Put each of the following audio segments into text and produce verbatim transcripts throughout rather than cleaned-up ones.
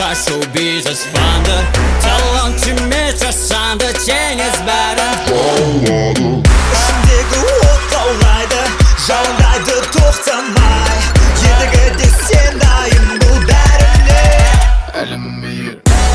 Шоу-биз аспанды талант емес жасанды теңіз бәрін ішімдегі от лаулайды жалындайды тоқтамай едіге сен дайын бұл бәріне әлемім мейір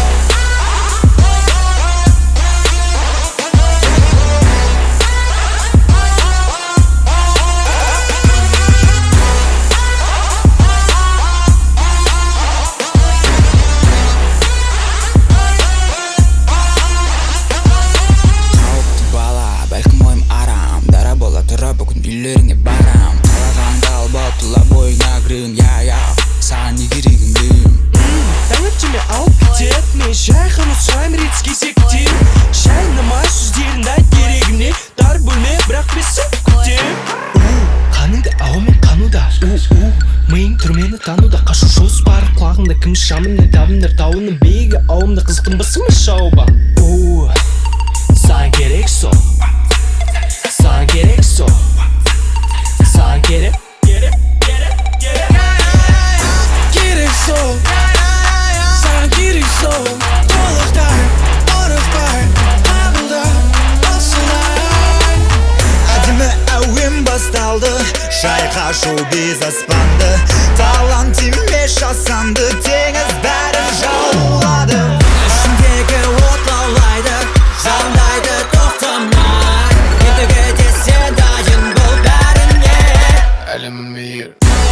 үйлеріңе барам қалағанды албап тұла бойыңа кірем я-я саған не керегін білем таңертеме алып кетет мен жай ғана сұраймын рет кезекте шайнамай сөздеріңді айт керегіне дар бөлме бірақ бесіп күтем қаныңды ауамен қануда у-у миың түрмені тануда қашу жоспары құлағыңда кім шамында табындар тауының биігі ауымда қызықтың бысың ба шауба у саған керек сол саған керек сол саған керек керек керек керек керек сол саған керек сол толықтай орықпай қабылда осылай әдемі әуен басталды шайқа шоу-биз аспанды талант емес жасанды теңіз бәрін жаулады ішімдегі от лаулайды жалындайды тоқтамай едіге сен дайын бұл бәріне әлемім мейір